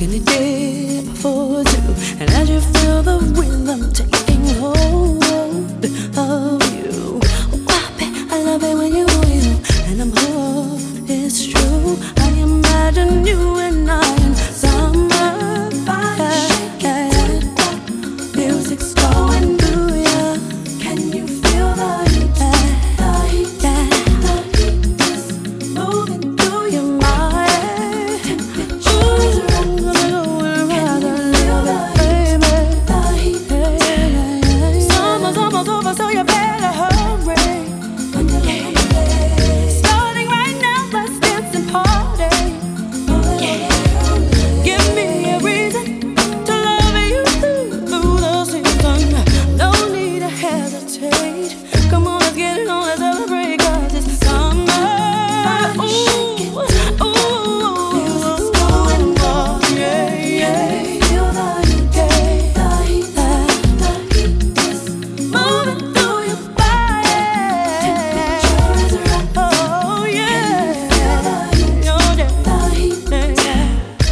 skinny dip for two. And as you feel the rhythm taking hold of you, I love it when you and I'm hooked, it's true. I imagine you and I in summer. Body shaking, music's going through ya. Can you feel the heat? The heat, the heat is moving through your mind. Temperatures rising. Can you feel the heat? The heat. Summer's almost over, so you better hurry. Starting right now, let's dance and party. Give me a reason to love you through the season. No need to hesitate. Come on, let's get it on, let's celebrate, 'cause it's summer. Ooh, music's going on, yeah, yeah. Feel the heat, the heat, the heat is moving through your body. Temperatures rising. Oh yeah, feel the heat, the heat, yeah.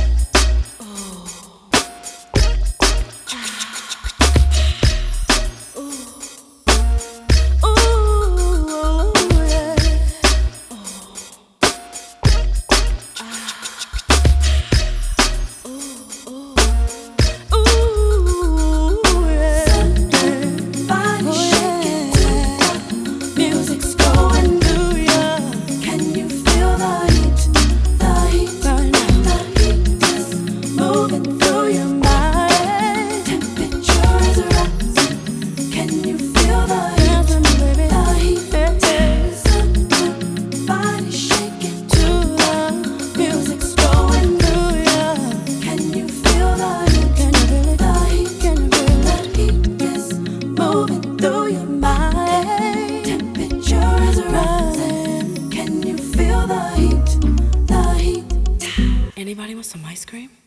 Music's going through ya. Can you feel the heat? The heat, the heat is moving through your mind. Temperatures rising. Can you feel the heat? The heat is body shaking to the music's going through ya. Can you feel the heat? Can you feel it? The heat, can you feel it? The heat is moving through your mind. Temperatures rising. Can you feel the heat? The heat. Anybody want some ice cream?